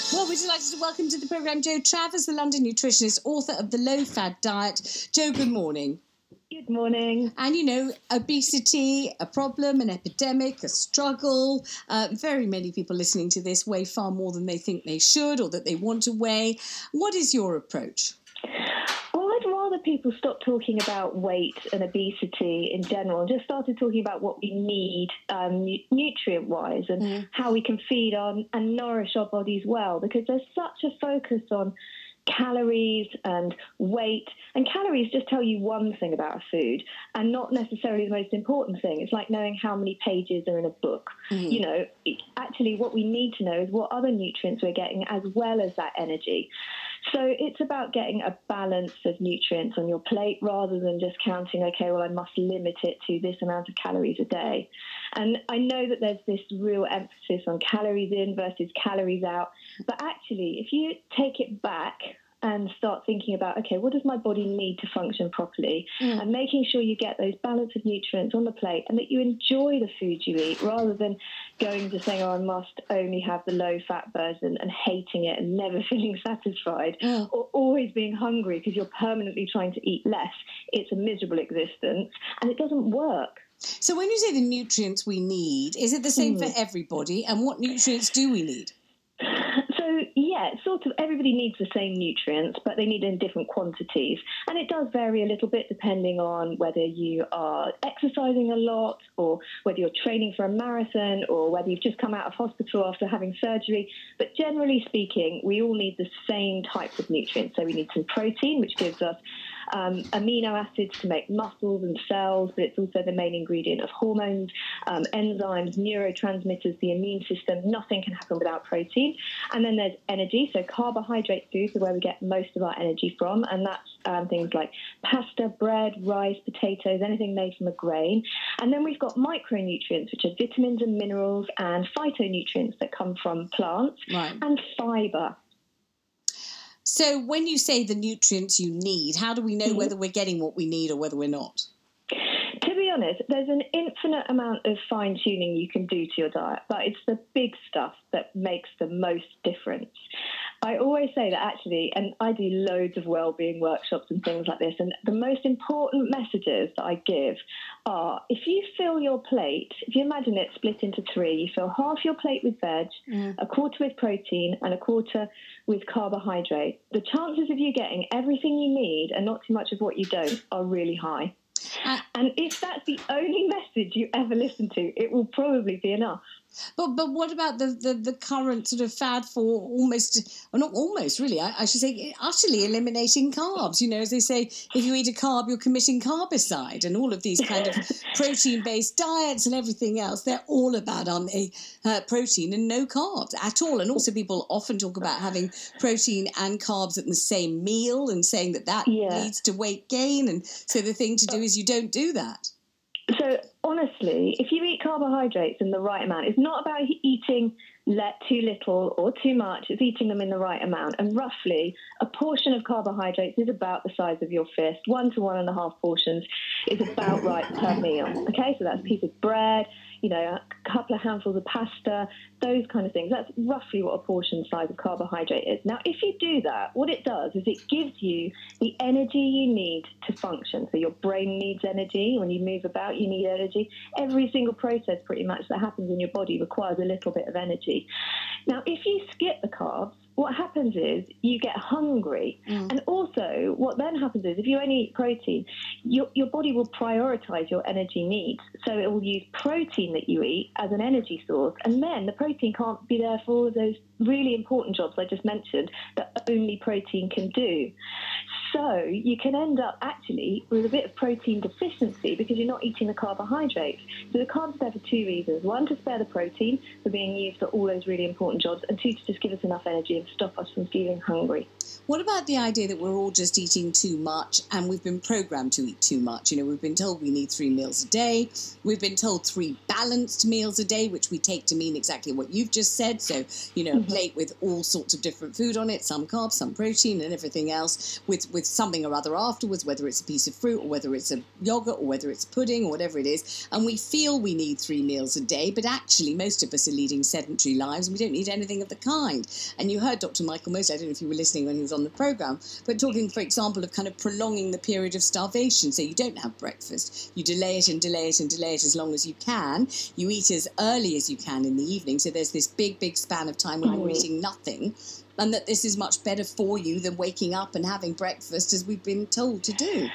Well, we're delighted to welcome to the programme Jo Travers, the London nutritionist, author of The Low Fat Diet. Jo, good morning. Good morning. And, you know, obesity, a problem, an epidemic, a struggle. Very many people listening to this weigh far more than they think they should or that they want to weigh. What is your approach? Well, I'd rather people stop talking about weight and obesity in general and just started talking about what we need nutrient-wise and how we can feed on and nourish our bodies well, because there's such a focus on calories and weight, and calories just tell you one thing about a food and not necessarily the most important thing. It's like knowing how many pages are in a book. You know, actually what we need to know is what other nutrients we're getting as well as that energy. So it's about getting a balance of nutrients on your plate rather than just counting, okay, well, I must limit it to this amount of calories a day. And I know that there's this real emphasis on calories in versus calories out. But actually, if you take it back and start thinking about, okay, what does my body need to function properly? And making sure you get those balance of nutrients on the plate and that you enjoy the food you eat rather than going to saying, oh, I must only have the low-fat version and hating it and never feeling satisfied or always being hungry because you're permanently trying to eat less. It's a miserable existence and it doesn't work. So when you say the nutrients we need, is it the same for everybody? And what nutrients do we need? So, yeah, sort of everybody needs the same nutrients, but they need in different quantities. And it does vary a little bit depending on whether you are exercising a lot or whether you're training for a marathon or whether you've just come out of hospital after having surgery. But generally speaking, we all need the same types of nutrients. So we need some protein, which gives us amino acids to make muscles and cells, but it's also the main ingredient of hormones, enzymes, neurotransmitters, the immune system. Nothing can happen without protein. And then there's energy. So carbohydrate foods are where we get most of our energy from, and that's things like pasta, bread, rice, potatoes, anything made from a grain. And then we've got micronutrients, which are vitamins and minerals, and phytonutrients that come from plants, and fibre. So when you say the nutrients you need, how do we know whether we're getting what we need or whether we're not? To be honest, there's an infinite amount of fine-tuning you can do to your diet, but it's the big stuff that makes the most difference. I always say that actually, and I do loads of well-being workshops and things like this, and the most important messages that I give are, if you fill your plate, if you imagine it split into three, you fill half your plate with veg, a quarter with protein, and a quarter with carbohydrate, the chances of you getting everything you need and not too much of what you don't are really high. And if that's the only message you ever listen to, it will probably be enough. But what about the current sort of fad for almost, or not almost really, I should say utterly eliminating carbs? You know, as they say, if you eat a carb, you're committing carbicide, and all of these kind of protein-based diets and everything else, they're all about, aren't they, protein and no carbs at all. And also people often talk about having protein and carbs in the same meal and saying that leads to weight gain. And so the thing to do is you don't do that. So honestly, if you eat carbohydrates in the right amount, it's not about eating too little or too much. It's eating them in the right amount. And roughly, a portion of carbohydrates is about the size of your fist. 1 to 1.5 portions is about right per meal. Okay, so that's a piece of bread, you know, a couple of handfuls of pasta, those kind of things. That's roughly what a portion size of carbohydrate is. Now, if you do that, what it does is it gives you the energy you need to function. So your brain needs energy. When you move about, you need energy. Every single process pretty much that happens in your body requires a little bit of energy. Now, if you skip the carbs, what happens is you get hungry. And also what then happens is if you only eat protein, your body will prioritize your energy needs. So it will use protein that you eat as an energy source. And then the protein can't be there for all of those really important jobs I just mentioned that only protein can do. So you can end up actually with a bit of protein deficiency because you're not eating the carbohydrates. So the carbs are there for two reasons. One, to spare the protein for being used for all those really important jobs, and two, to just give us enough energy and stop us from feeling hungry. What about the idea that we're all just eating too much and we've been programmed to eat too much? You know, we've been told we need 3 meals a day. We've been told 3 balanced meals a day, which we take to mean exactly what you've just said. So, you know, a plate with all sorts of different food on it, some carbs, some protein and everything else with something or other afterwards, whether it's a piece of fruit or whether it's a yogurt or whether it's pudding or whatever it is. And we feel we need 3 meals a day, but actually most of us are leading sedentary lives and we don't need anything of the kind. And you heard about Dr. Michael Mosley. I don't know if you were listening when he was on the programme, but talking, for example, of kind of prolonging the period of starvation. So you don't have breakfast. You delay it and delay it and delay it as long as you can. You eat as early as you can in the evening. So there's this big, big span of time when you're eating nothing. And that this is much better for you than waking up and having breakfast as we've been told to do.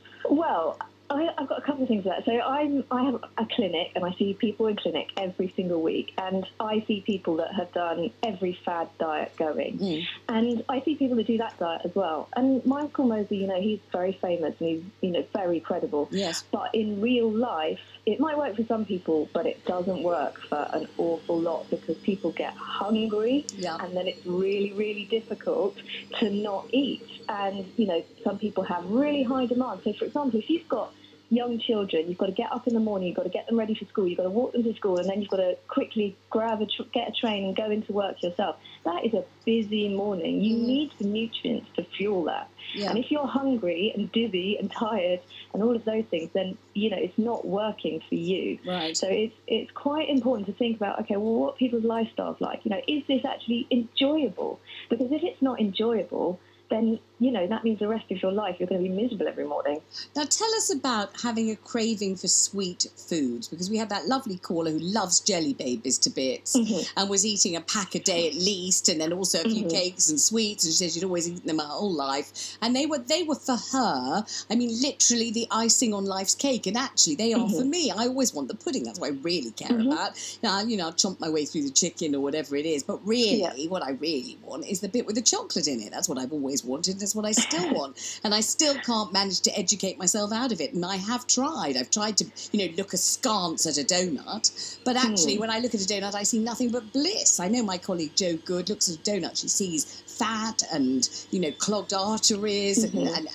Well, I've got a couple of things there. So I have a clinic, and I see people in clinic every single week, and I see people that have done every fad diet going, and I see people that do that diet as well. And Michael Mosley, he's very famous and he's very credible. Yes. But in real life, it might work for some people, but it doesn't work for an awful lot because people get hungry, and then it's really, really difficult to not eat. And some people have really high demand. So, for example, if you've got young children, you've got to get up in the morning, you've got to get them ready for school, you've got to walk them to school, and then you've got to quickly get a train and go into work yourself. That is a busy morning. You need the nutrients to fuel that. Yeah. And if you're hungry and dizzy and tired and all of those things, then, it's not working for you. Right. So it's quite important to think about, okay, well, what people's lifestyles like? Is this actually enjoyable? Because if it's not enjoyable, then, that means the rest of your life you're going to be miserable every morning. Now, tell us about having a craving for sweet foods, because we had that lovely caller who loves jelly babies to bits and was eating a pack a day at least, and then also a few cakes and sweets, and she said she'd always eaten them her whole life. And they were for her, literally the icing on life's cake, and actually they are for me. I always want the pudding. That's what I really care about. Now, I'll chomp my way through the chicken or whatever it is, but really what I really want is the bit with the chocolate in it. That's what I've always wanted. That's what I still want, and I still can't manage to educate myself out of it. And I have tried. I've tried to, look askance at a donut, but actually, when I look at a donut, I see nothing but bliss. I know my colleague Jo Good looks at a donut; she sees fat and clogged arteries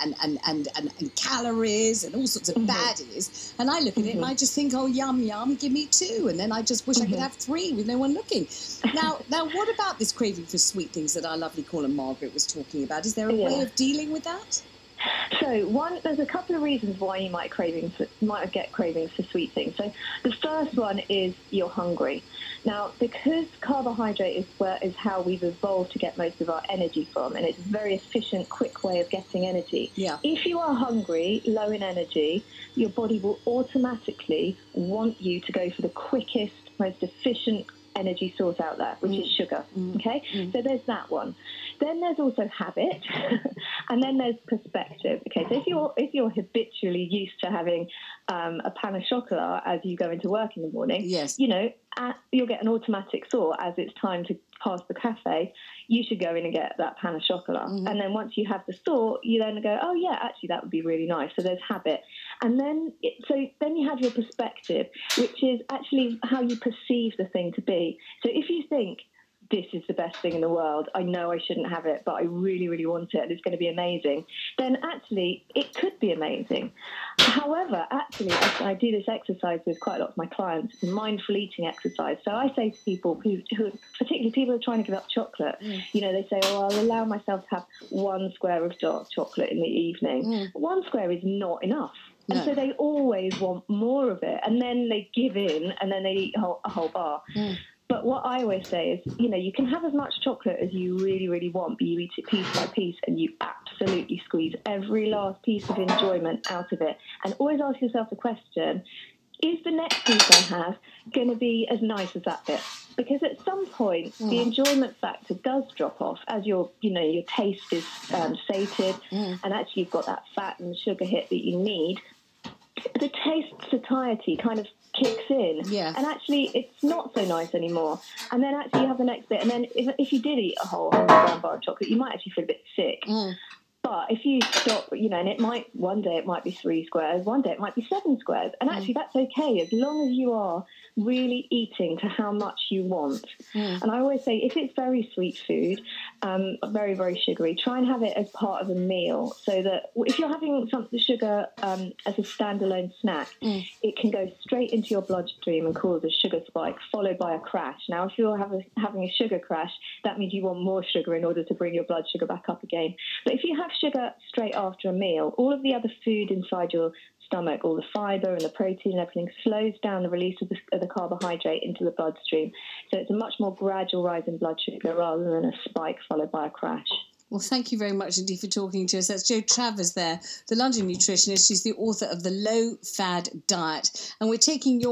and calories and all sorts of baddies. And I look at it and I just think, oh, yum yum, give me two, and then I just wish I could have three with no one looking. Now, what about this craving for sweet things that our lovely caller Margaret was talking about? Is there a way of dealing with that? So there's a couple of reasons why you might get cravings for sweet things. So the first one is you're hungry. Now, because carbohydrate is how we've evolved to get most of our energy from, and it's a very efficient, quick way of getting energy. Yeah. If you are hungry, low in energy, your body will automatically want you to go for the quickest, most efficient energy source out there, which is sugar. Okay? So there's that one. Then there's also habit, and then there's perspective. Okay, so if you're habitually used to having a pan of chocolate as you go into work in the morning, you'll get an automatic thought as it's time to pass the cafe, you should go in and get that pan of chocolate. And then once you have the thought, you then go, oh yeah, actually that would be really nice. So there's habit. And then you have your perspective, which is actually how you perceive the thing to be. So if you think, this is the best thing in the world, I know I shouldn't have it, but I really, really want it, and it's going to be amazing, then actually it could be amazing. However, actually, I do this exercise with quite a lot of my clients, it's a mindful eating exercise. So I say to people who particularly people who are trying to give up chocolate, they say, oh, I'll allow myself to have one square of dark chocolate in the evening. One square is not enough. And so they always want more of it, and then they give in, and then they eat a whole bar. But what I always say is, you can have as much chocolate as you really, really want, but you eat it piece by piece and you absolutely squeeze every last piece of enjoyment out of it. And always ask yourself the question, is the next piece I have going to be as nice as that bit? Because at some point, the enjoyment factor does drop off as your taste is sated, and actually you've got that fat and sugar hit that you need. The taste satiety kind of kicks in, and actually it's not so nice anymore. And then actually you have the next bit, and then if you did eat a whole 100-gram bar of chocolate, you might actually feel a bit sick. But if you stop, and one day it might be 3 squares, one day it might be 7 squares, and actually that's okay as long as you are really eating to how much you want. And I always say, if it's very sweet food, very, very sugary, try and have it as part of a meal, so that if you're having some sugar as a standalone snack, it can go straight into your bloodstream and cause a sugar spike, followed by a crash. Now, if you're having a sugar crash, that means you want more sugar in order to bring your blood sugar back up again. But if you have sugar straight after a meal, all of the other food inside your stomach, all the fibre and the protein and everything slows down the release of the carbohydrate into the bloodstream. So it's a much more gradual rise in blood sugar rather than a spike followed by a crash. Well, thank you very much indeed for talking to us. That's Jo Travers there, the London nutritionist. She's the author of The Low Fad Diet. And we're taking your